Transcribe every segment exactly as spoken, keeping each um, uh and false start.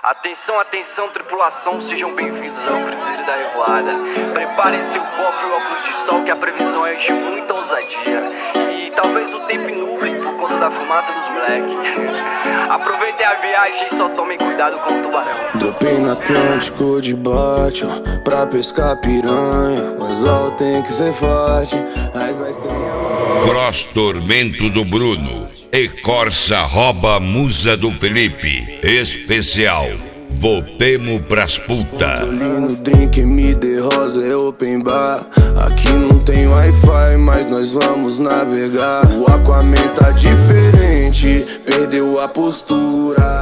Atenção, atenção, tripulação, sejam bem-vindos ao Cruzeiro da Revoada. Preparem seu copo e óculos de sol, que a previsão é de muita ousadia. E talvez o tempo nuble por conta da fumaça dos moleques. Aproveitem a viagem e só tomem cuidado com o tubarão. Dropei no Atlântico de bote, ó, pra pescar piranha. O anzol tem que ser forte, mas nós tem a... Cross Tormento do Bruno e Corsa rouba musa do Felipe. Especial, voltemos pras puta. Tô lindo, drink, M D Rosa é open bar. Aqui não tem Wi-Fi, mas nós vamos navegar. O Aquaman tá diferente, perdeu a postura.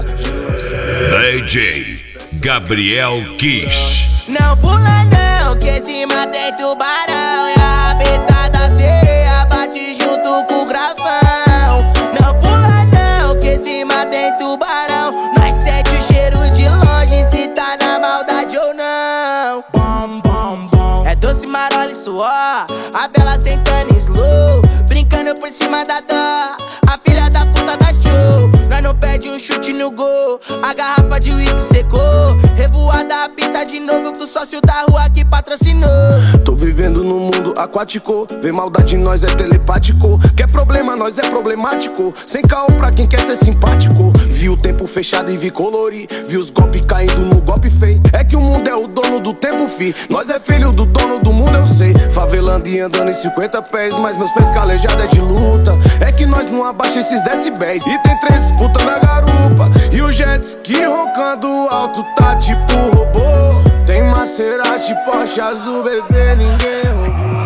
D J Gabriel Kish. Não pula não, que cima tem tubarão. E a rabeta da sereia bate junto com o gravão. Não pula não, que cima tem tubarão. Nós sente o cheiro de longe, se tá na maldade ou não. Bom, bom, bom. É doce, marola e suor, a bela sentando em slow, brincando por cima da dó. A filha da puta da show, nós não perde um chute no gol. A garrafa de uísque secou, revoada apita de novo com o sócio da rua que patrocinou. Tô vivendo num mundo aquático, vê maldade em nós é telepático. Quer problema, nós é problemático, sem caô pra quem quer ser simpático. Vi o tempo fechado e vi colorir, vi os golpes caindo no golpe feio. É que o mundo é o dono do tempo, fi. Nós é filho do dono do mundo, eu sei. Favelando e andando em cinquenta pés, mas meus pés calejados é de luta. É que nós não abaixa esses decibéis. E tem três putas na garupa, e o jet ski roncando alto tá tipo robô. Tem Maserati, Porsche azul, bebê, ninguém roubou.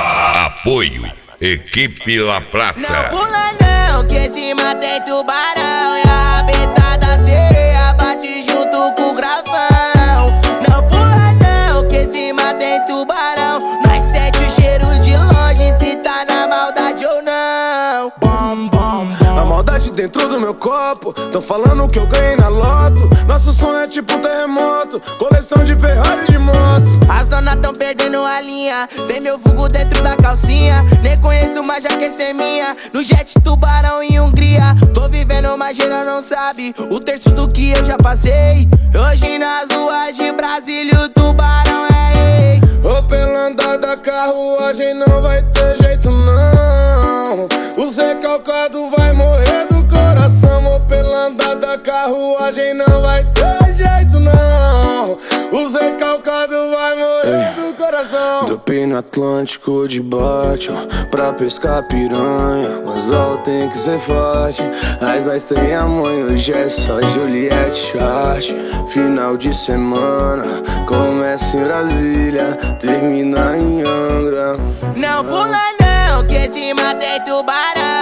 Apoio, Equipe La Plata. Não pula não, que cima tem tubarão. E a rabeta da sereia bate junto com o gravão. Não pula não, que cima tem tubarão. Nós sente o cheiro de longe, se tá na maldade ou não. Bom, bom, bom. A maldade dentro do meu copo, tão falando que eu ganhei na loto. Nosso sonho é tipo terremoto, coleção de Ferrari de moto. As donas tão perdendo a linha, tem meu vulgo dentro da calcinha. Nem conheço, mas já quer ser minha. No jet tubarão em Hungria, tô vivendo, mas geral não sabe o terço do que eu já passei. Hoje nas ruas de Brasília o tubarão é rei. Ô, pela andada carruagem não vai ter jeito não. O Zé Calcado vai morrer do coração. Ô, pela andada carruagem não vai ter jeito não. O Zé Calcado vai morrer do coração. Dropei no Atlântico de bote, ó, pra pescar piranha. O anzol tem que ser forte, mas nós tem a mãe. Hoje é só Juliette Chart. Final de semana, começa em Brasília, termina em Angra. Não pula não, que cima tem tubarão.